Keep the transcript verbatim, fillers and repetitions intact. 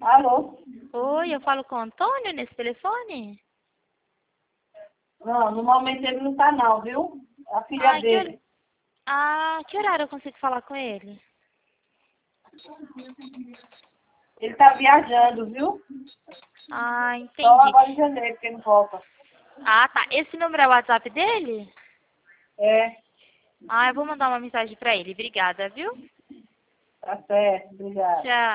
Alô? Oi, eu falo com o Antônio nesse telefone? Não, no momento ele não tá não, viu? A filha Ah, que, hor- dele. ah, que horário eu consigo falar com ele? Ele tá viajando, viu? Ah, Só entendi. agora em janeiro que ele volta. Ah, tá. Esse número é o WhatsApp dele? É, Ah, eu vou mandar uma mensagem pra ele. Obrigada, viu? tá certo, obrigada. Tchau.